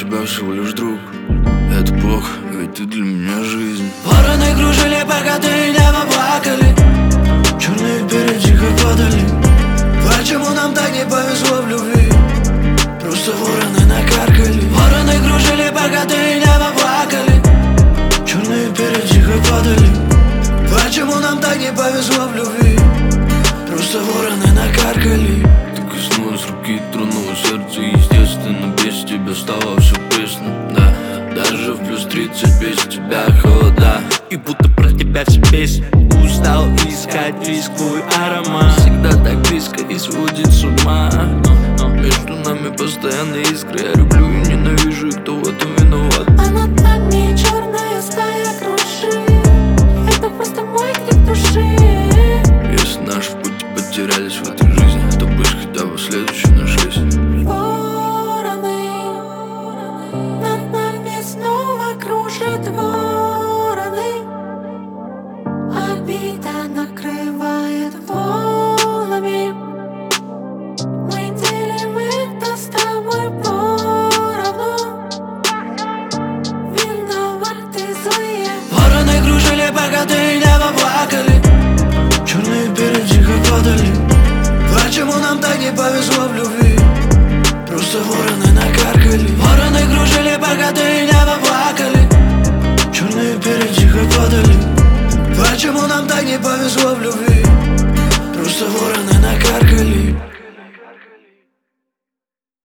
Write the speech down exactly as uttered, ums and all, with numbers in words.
тебя всего лишь друг. Это плохо, ведь ты для меня жизнь. Вороны кружили, пока ты небо плакали. Черные перья тихо падали. Почему нам так не повезло в любви? Просто вороны накаркали. Вороны кружили, пока ты небо плакали. Черные перья тихо падали. Почему нам так не повезло в любви? Просто вороны накаркали. Ты коснулась руки, тронула сердце, естественно, без тебя стало все пресно. Да, даже в плюс тридцать без тебя холода. И будто про тебя все песни. Устал искать весь твой аромат. Всегда так близко и сводит с ума. Между нами постоянно искры. Я люблю и ненавижу, и кто в этом виноват? А над нами черная стая крушит. Это просто мой крик души. Если наши пути потерялись в этой жизни, то пусть хотя бы следующий нашлись. Вороны над нами снова кружат вороны. Обида накрывает волнами. Мы делим это с тобой поровну. Виноваты злые. Вороны кружили, пока ты не